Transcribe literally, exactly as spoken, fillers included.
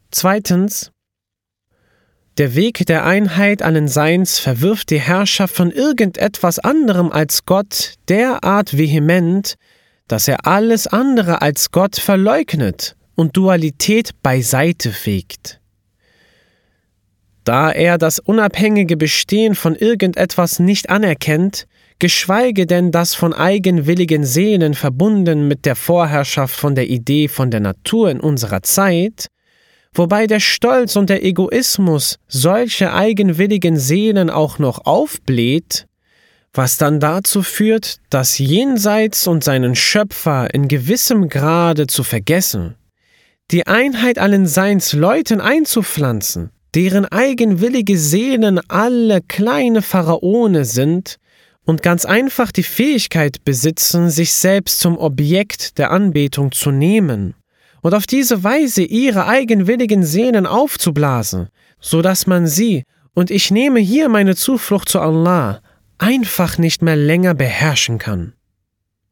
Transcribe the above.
Zweitens, der Weg der Einheit allen Seins verwirft die Herrschaft von irgendetwas anderem als Gott derart vehement, dass er alles andere als Gott verleugnet und Dualität beiseite fegt. Da er das unabhängige Bestehen von irgendetwas nicht anerkennt, geschweige denn das von eigenwilligen Seelen verbunden mit der Vorherrschaft von der Idee von der Natur in unserer Zeit, wobei der Stolz und der Egoismus solche eigenwilligen Seelen auch noch aufbläht, was dann dazu führt, das Jenseits und seinen Schöpfer in gewissem Grade zu vergessen, die Einheit allen Seins Leuten einzupflanzen, deren eigenwillige Seelen alle kleine Pharaone sind und ganz einfach die Fähigkeit besitzen, sich selbst zum Objekt der Anbetung zu nehmen und auf diese Weise ihre eigenwilligen Seelen aufzublasen, so dass man sie, und ich nehme hier meine Zuflucht zu Allah, einfach nicht mehr länger beherrschen kann.